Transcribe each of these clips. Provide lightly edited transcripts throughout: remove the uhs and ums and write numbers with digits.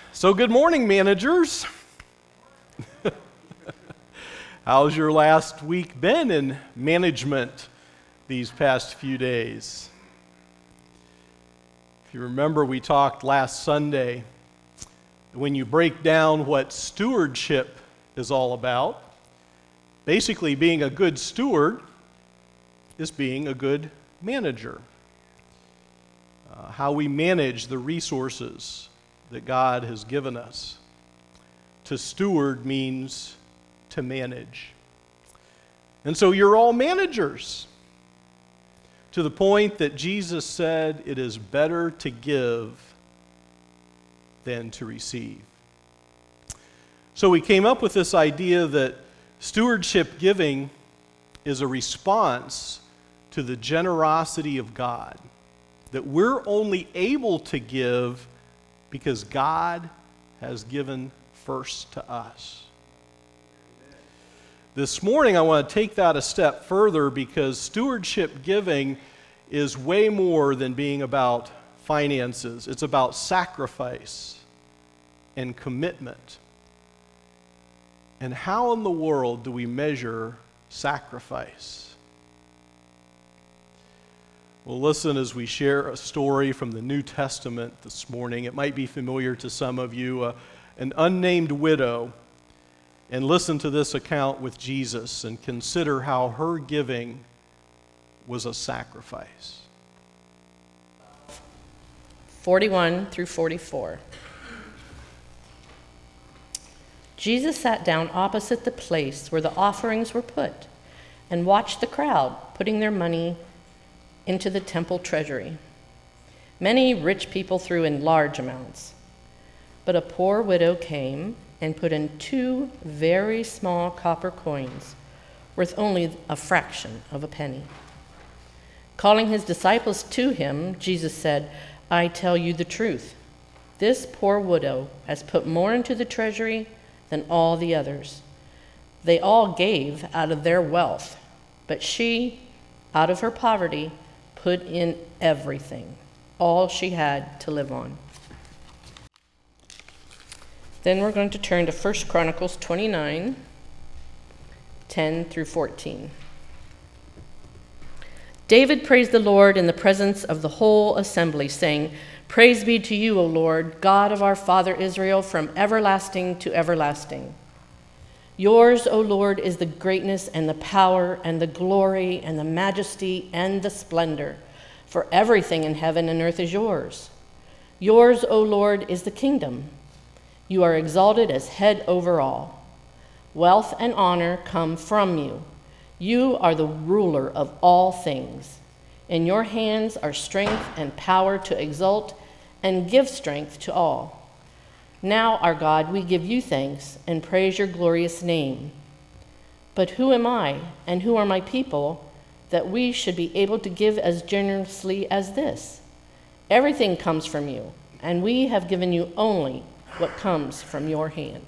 So good morning, managers. How's your last week been in management these past few days? If you remember, we talked last Sunday, when you break down what stewardship is all about, basically being a good steward is being a good manager. How we manage the resources that God has given us. To steward means to manage. And so you're all managers, to the point that Jesus said it is better to give than to receive. So we came up with this idea that stewardship giving is a response to the generosity of God, that we're only able to give because God has given first to us. This morning I want to take that a step further because stewardship giving is way more than being about finances. It's about sacrifice and commitment. And how in the world do we measure sacrifice? Well, listen as we share a story from the New Testament this morning. It might be familiar to some of you, an unnamed widow. And listen to this account with Jesus and consider how her giving was a sacrifice. 41 through 44. Jesus sat down opposite the place where the offerings were put and watched the crowd putting their money into the temple treasury. Many rich people threw in large amounts, but a poor widow came and put in 2 very small copper coins, worth only a fraction of a penny. Calling his disciples to him, Jesus said, "I tell you the truth. This poor widow has put more into the treasury than all the others. They all gave out of their wealth, but she, out of her poverty, put in everything, all she had to live on." Then we're going to turn to 1 Chronicles 29, 10 through 14. David praised the Lord in the presence of the whole assembly, saying, "Praise be to you, O Lord, God of our father Israel, from everlasting to everlasting. Yours, O Lord, is the greatness and the power and the glory and the majesty and the splendor, for everything in heaven and earth is yours. Yours, O Lord, is the kingdom. You are exalted as head over all. Wealth and honor come from you. You are the ruler of all things. In your hands are strength and power to exalt and give strength to all. Now, our God, we give you thanks and praise your glorious name. But who am I and who are my people that we should be able to give as generously as this? Everything comes from you, and we have given you only what comes from your hand."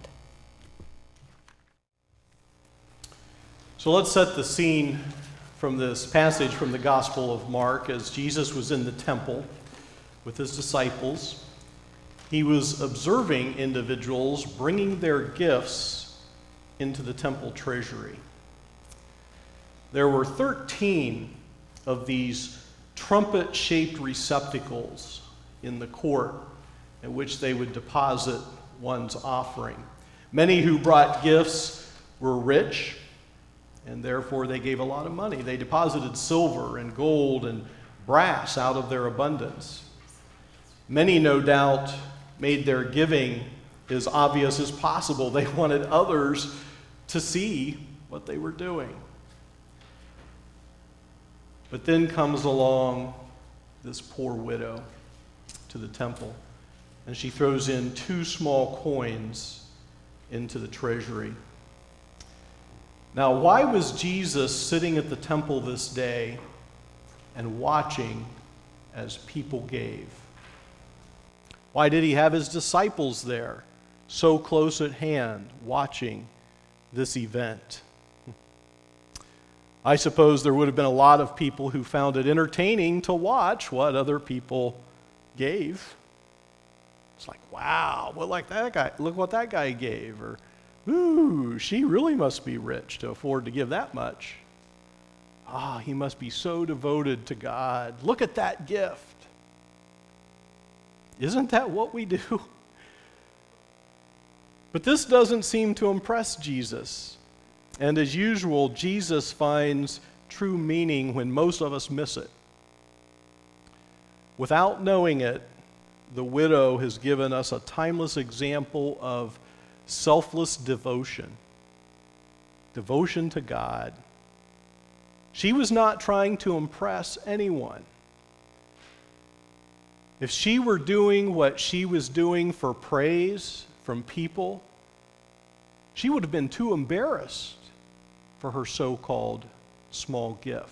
So let's set the scene from this passage from the Gospel of Mark as Jesus was in the temple with his disciples. He was observing individuals bringing their gifts into the temple treasury. There were 13 of these trumpet-shaped receptacles in the court in which they would deposit one's offering. Many who brought gifts were rich, and therefore they gave a lot of money. They deposited silver and gold and brass out of their abundance. Many, no doubt, made their giving as obvious as possible. They wanted others to see what they were doing. But then comes along this poor widow to the temple, and she throws in 2 small coins into the treasury. Now, why was Jesus sitting at the temple this day and watching as people gave? Why did he have his disciples there, so close at hand, watching this event? I suppose there would have been a lot of people who found it entertaining to watch what other people gave. It's like, wow, well, like that guy, look what that guy gave. Or, ooh, she really must be rich to afford to give that much. He must be so devoted to God. Look at that gift. Isn't that what we do? But this doesn't seem to impress Jesus. And as usual, Jesus finds true meaning when most of us miss it. Without knowing it, the widow has given us a timeless example of selfless devotion. Devotion to God. She was not trying to impress anyone. If she were doing what she was doing for praise from people, she would have been too embarrassed for her so-called small gift.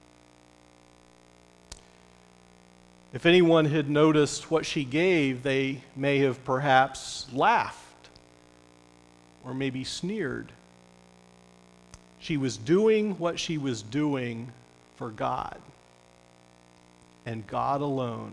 If anyone had noticed what she gave, they may have perhaps laughed or maybe sneered. She was doing what she was doing for God and God alone.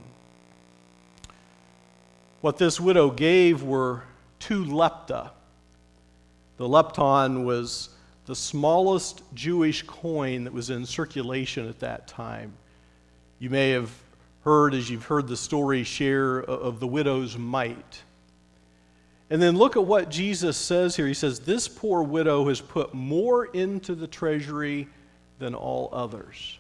What this widow gave were 2 lepta. The lepton was the smallest Jewish coin that was in circulation at that time. You may have heard, as you've heard the story share, of the widow's mite. And then look at what Jesus says here. He says, this poor widow has put more into the treasury than all others.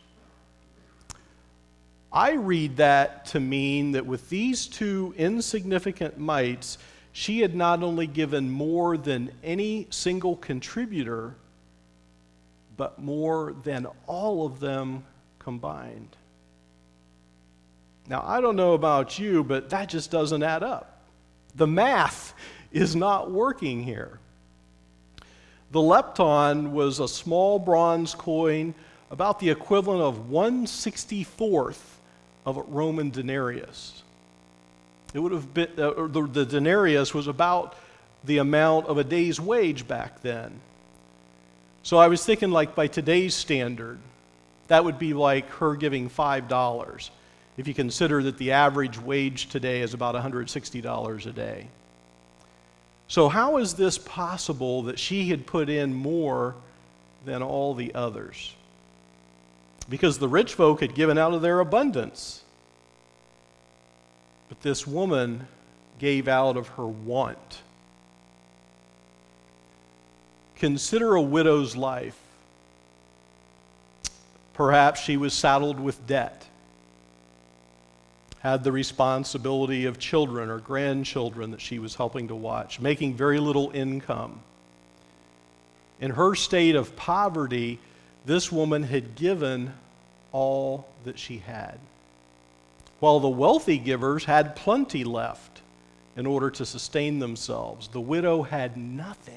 I read that to mean that with these 2 insignificant mites, she had not only given more than any single contributor, but more than all of them combined. Now, I don't know about you, but that just doesn't add up. The math is not working here. The lepton was a small bronze coin about the equivalent of 1/64th of a Roman denarius. It would have been, the denarius was about the amount of a day's wage back then. So I was thinking, like, by today's standard, that would be like her giving $5, if you consider that the average wage today is about $160 a day. So how is this possible that she had put in more than all the others? Because the rich folk had given out of their abundance. But this woman gave out of her want. Consider a widow's life. Perhaps she was saddled with debt, had the responsibility of children or grandchildren that she was helping to watch, making very little income. In her state of poverty, this woman had given all that she had, while the wealthy givers had plenty left in order to sustain themselves. The widow had nothing.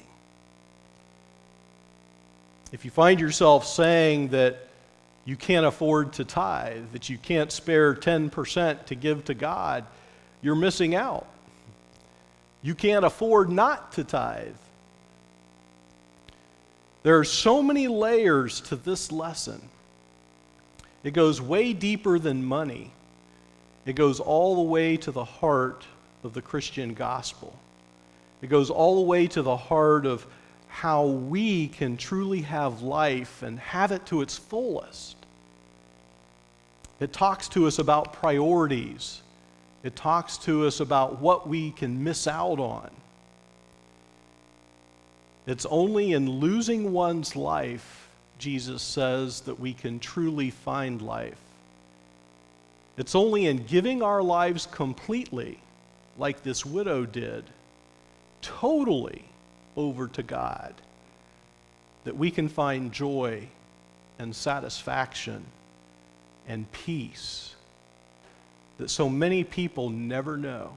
If you find yourself saying that you can't afford to tithe, that you can't spare 10% to give to God, you're missing out. You can't afford not to tithe. There are so many layers to this lesson. It goes way deeper than money. It goes all the way to the heart of the Christian gospel. It goes all the way to the heart of how we can truly have life and have it to its fullest. It talks to us about priorities. It talks to us about what we can miss out on. It's only in losing one's life, Jesus says, that we can truly find life. It's only in giving our lives completely, like this widow did, totally over to God, that we can find joy and satisfaction and peace that so many people never know.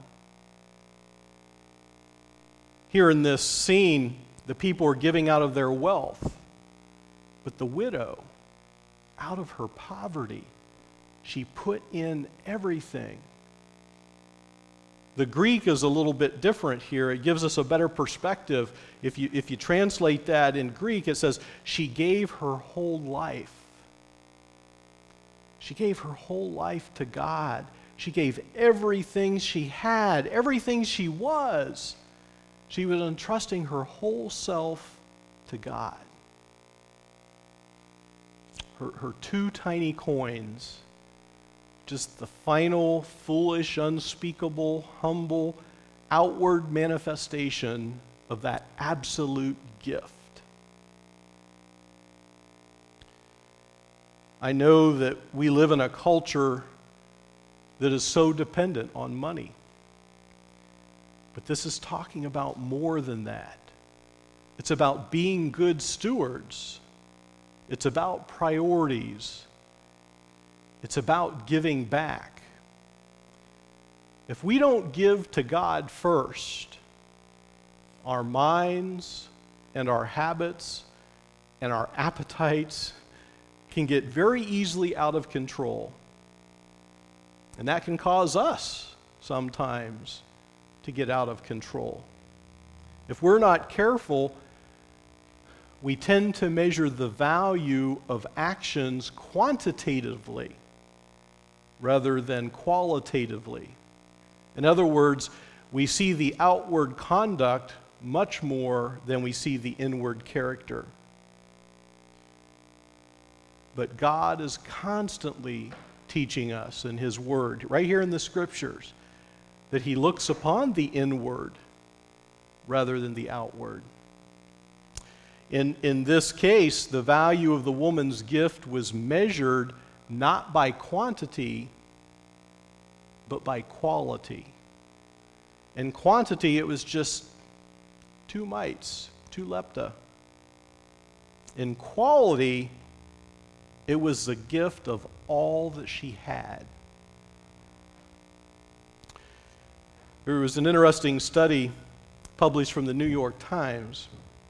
Here in this scene, the people are giving out of their wealth, but the widow, out of her poverty, she put in everything. The Greek is a little bit different here. It gives us a better perspective. If you translate that in Greek, it says, she gave her whole life. She gave her whole life to God. She gave everything she had, everything she was. She was entrusting her whole self to God. Her 2 tiny coins, just the final, foolish, unspeakable, humble, outward manifestation of that absolute gift. I know that we live in a culture that is so dependent on money. But this is talking about more than that. It's about being good stewards. It's about priorities. It's about giving back. If we don't give to God first, our minds and our habits and our appetites can get very easily out of control. And that can cause us sometimes to get out of control. If we're not careful, we tend to measure the value of actions quantitatively rather than qualitatively. In other words, we see the outward conduct much more than we see the inward character. But God is constantly teaching us in His Word, right here in the Scriptures, that He looks upon the inward rather than the outward. In this case, the value of the woman's gift was measured not by quantity, but by quality. In quantity, it was just 2 mites, 2 lepta. In quality, it was the gift of all that she had. There was an interesting study published from the New York Times.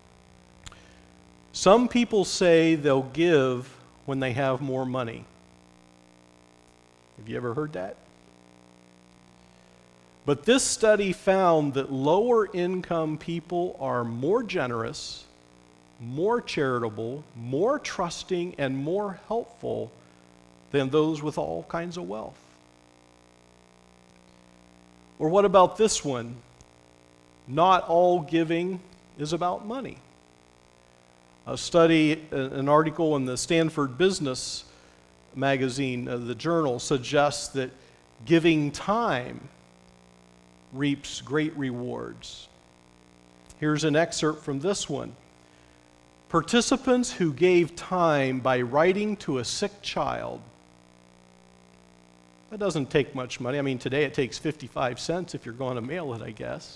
Some people say they'll give when they have more money. Have you ever heard that? But this study found that lower income people are more generous, more charitable, more trusting, and more helpful than those with all kinds of wealth. Or what about this one? Not all giving is about money. A study, an article in the Stanford Business magazine, the journal, suggests that giving time reaps great rewards. Here's an excerpt from this one. Participants who gave time by writing to a sick child. That doesn't take much money. I mean, today it takes 55 cents if you're going to mail it, I guess.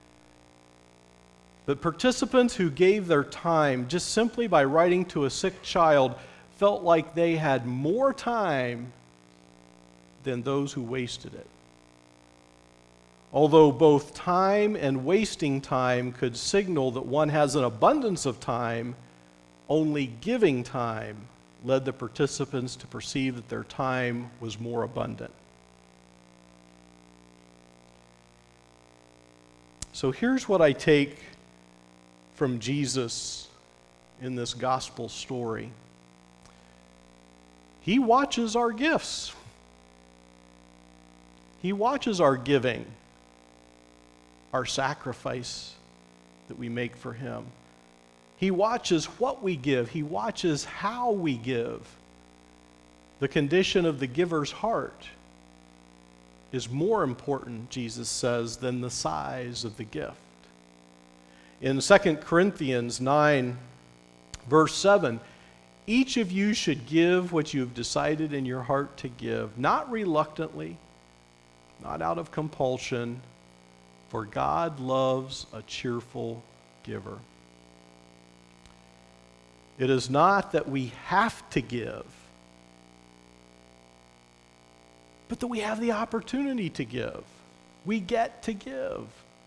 But participants who gave their time just simply by writing to a sick child felt like they had more time than those who wasted it. Although both time and wasting time could signal that one has an abundance of time, only giving time led the participants to perceive that their time was more abundant. So here's what I take from Jesus in this gospel story. He watches our gifts. He watches our giving, our sacrifice that we make for Him. He watches what we give. He watches how we give. The condition of the giver's heart is more important, Jesus says, than the size of the gift. In 2 Corinthians 9, verse 7, each of you should give what you have decided in your heart to give, not reluctantly, not out of compulsion, for God loves a cheerful giver. It is not that we have to give, but that we have the opportunity to give. We get to give.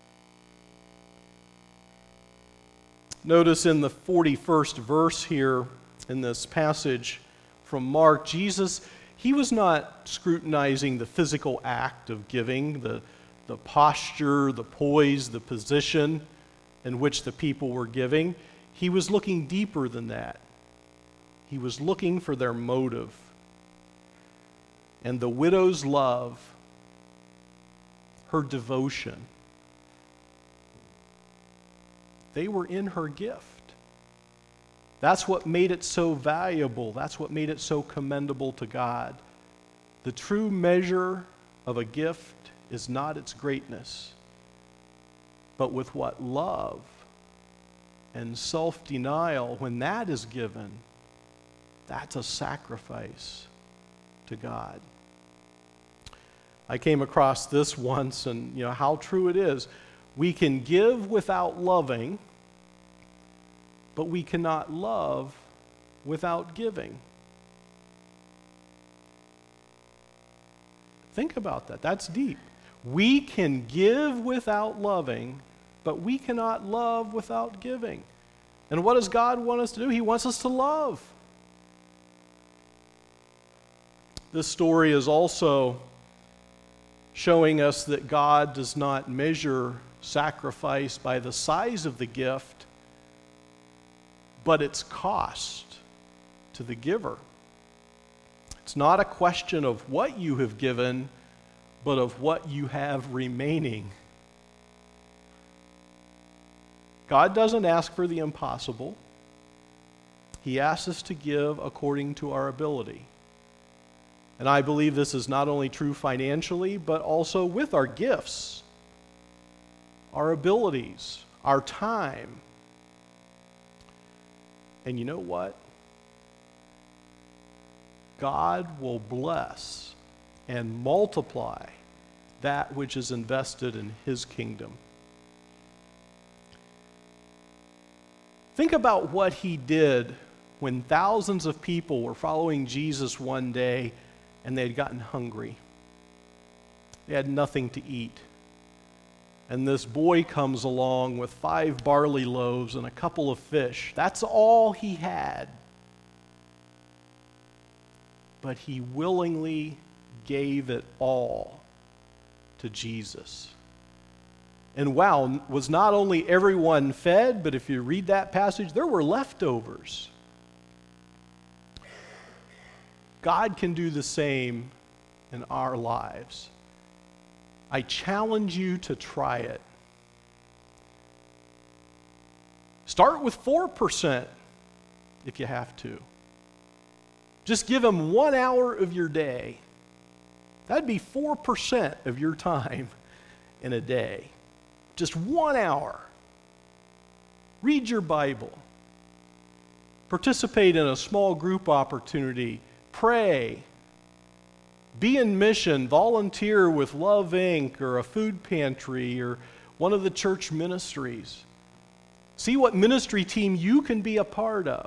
Notice in the 41st verse here in this passage from Mark, Jesus, He was not scrutinizing the physical act of giving, the posture, the poise, the position in which the people were giving. He was looking deeper than that. He was looking for their motive. And the widow's love her devotion. They were in her gift. That's what made it so valuable. That's what made it so commendable to God. The true measure of a gift is not its greatness, but with what love and self-denial, when that is given, that's a sacrifice to God. I came across this once, and how true it is. We can give without loving, but we cannot love without giving. Think about that. That's deep. We can give without loving, but we cannot love without giving. And what does God want us to do? He wants us to love. This story is also showing us that God does not measure sacrifice by the size of the gift, but its cost to the giver. It's not a question of what you have given, but of what you have remaining. God doesn't ask for the impossible. He asks us to give according to our ability. And I believe this is not only true financially, but also with our gifts, our abilities, our time. And you know what? God will bless and multiply that which is invested in His kingdom. Think about what He did when thousands of people were following Jesus one day and they had gotten hungry. They had nothing to eat. And this boy comes along with 5 barley loaves and a couple of fish. That's all he had. But he willingly gave it all to Jesus. And wow, was not only everyone fed, but if you read that passage, there were leftovers. God can do the same in our lives. I challenge you to try it. Start with 4% if you have to. Just give Him 1 hour of your day. That'd be 4% of your time in a day. Just 1 hour. Read your Bible. Participate in a small group opportunity. Pray. Be in mission. Volunteer with Love Inc. or a food pantry or one of the church ministries. See what ministry team you can be a part of.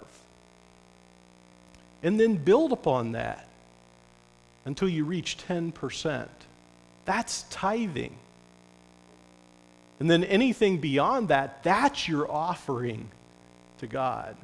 And then build upon that until you reach 10%. That's tithing. And then anything beyond that, that's your offering to God.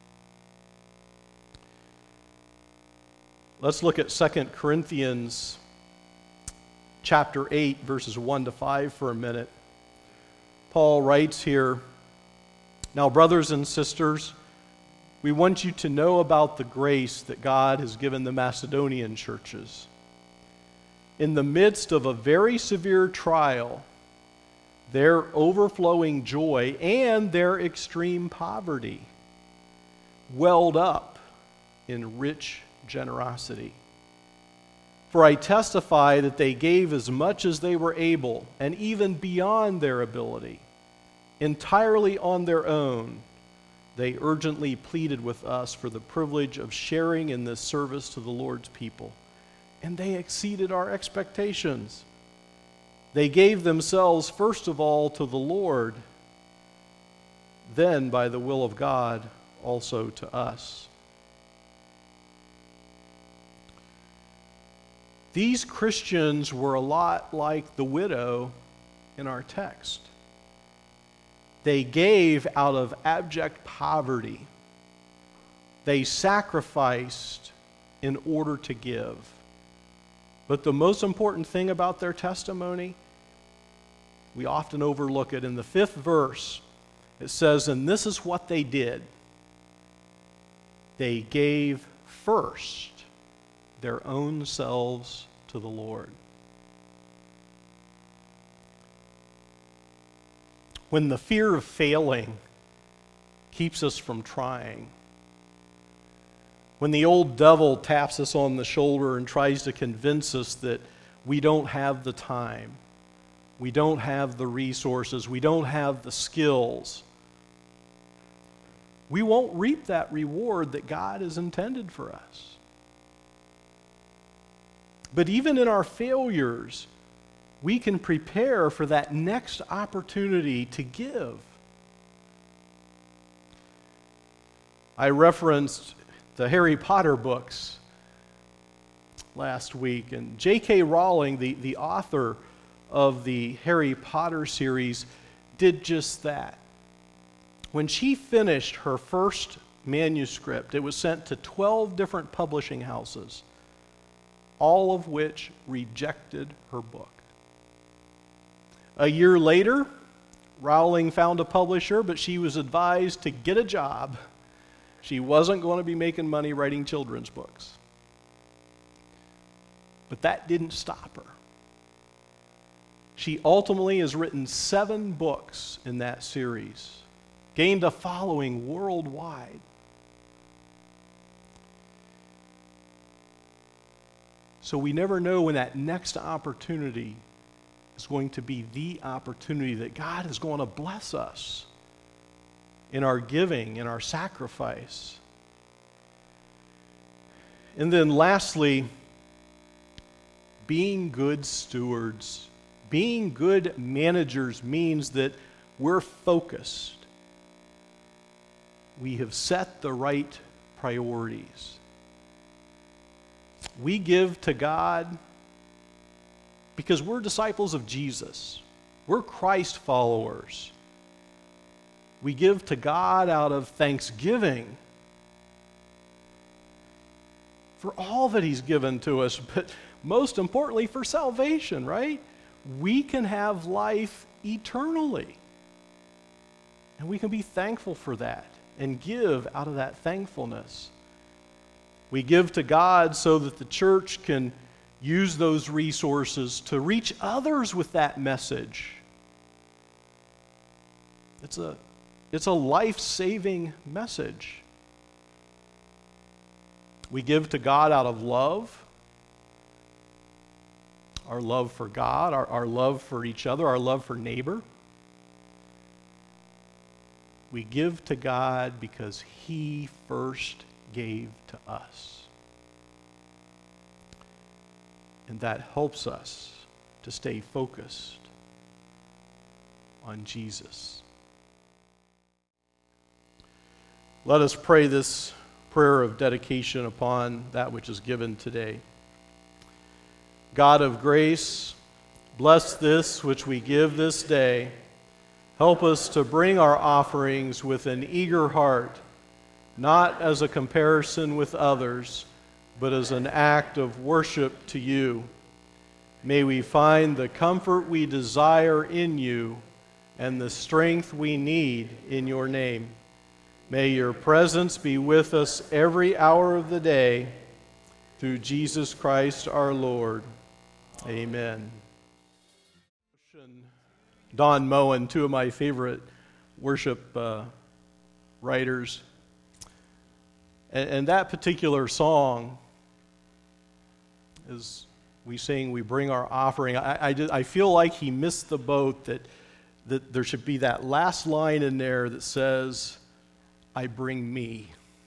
Let's look at 2 Corinthians chapter 8, verses 1 to 5 for a minute. Paul writes here, "Now, brothers and sisters, we want you to know about the grace that God has given the Macedonian churches. In the midst of a very severe trial, their overflowing joy and their extreme poverty welled up in rich generosity. For I testify that they gave as much as they were able, and even beyond their ability, entirely on their own. They urgently pleaded with us for the privilege of sharing in this service to the Lord's people, and they exceeded our expectations. They gave themselves first of all to the Lord, then by the will of God also to us." These Christians were a lot like the widow in our text. They gave out of abject poverty. They sacrificed in order to give. But the most important thing about their testimony, we often overlook it. In the 5th verse, it says, "And this is what they did. They gave first their own selves to the Lord." when the fear of failing keeps us from trying, when the old devil taps us on the shoulder and tries to convince us that we don't have the time, we don't have the resources, we don't have the skills, we won't reap that reward that God has intended for us. But even in our failures, we can prepare for that next opportunity to give. I referenced the Harry Potter books last week, and J.K. Rowling, the author of the Harry Potter series, did just that. When she finished her first manuscript, it was sent to 12 different publishing houses, all of which rejected her book. A year later, Rowling found a publisher, but she was advised to get a job. She wasn't going to be making money writing children's books. But that didn't stop her. She ultimately has written 7 books in that series, gained a following worldwide. So we never know when that next opportunity is going to be the opportunity that God is going to bless us in our giving, in our sacrifice. And then lastly, being good stewards. Being good managers means that we're focused. We have set the right priorities. We give to God because we're disciples of Jesus. We're Christ followers. We give to God out of thanksgiving for all that He's given to us, but most importantly for salvation, right? We can have life eternally. And we can be thankful for that and give out of that thankfulness. We give to God so that the church can use those resources to reach others with that message. It's a life-saving message. We give to God out of love, our love for God, our love for each other, our love for neighbor. We give to God because He first gave to us. And that helps us to stay focused on Jesus. Let us pray this prayer of dedication upon that which is given today. God of grace, bless this which we give this day. Help us to bring our offerings with an eager heart, not as a comparison with others, but as an act of worship to you. May we find the comfort we desire in you and the strength we need in your name. May your presence be with us every hour of the day, through Jesus Christ our Lord. Amen. Don Moen, two of my favorite worship writers. And that particular song, as we sing, we bring our offering, I feel like he missed the boat that there should be that last line in there that says, I bring me.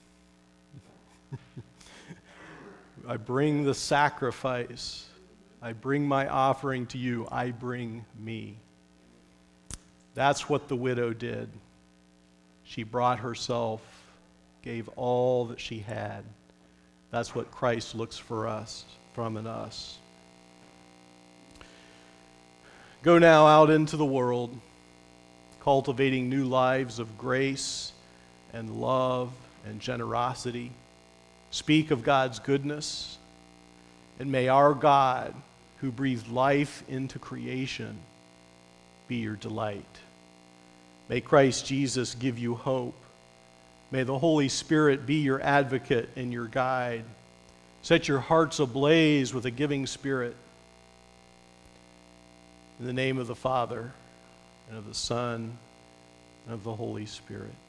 I bring the sacrifice. I bring my offering to you. I bring me. That's what the widow did. She brought herself, gave all that she had. That's what Christ looks for us, from in us. Go now out into the world, cultivating new lives of grace and love and generosity. Speak of God's goodness, and may our God, who breathed life into creation, be your delight. May Christ Jesus give you hope. May the Holy Spirit be your advocate and your guide. Set your hearts ablaze with a giving spirit. In the name of the Father, and of the Son, and of the Holy Spirit.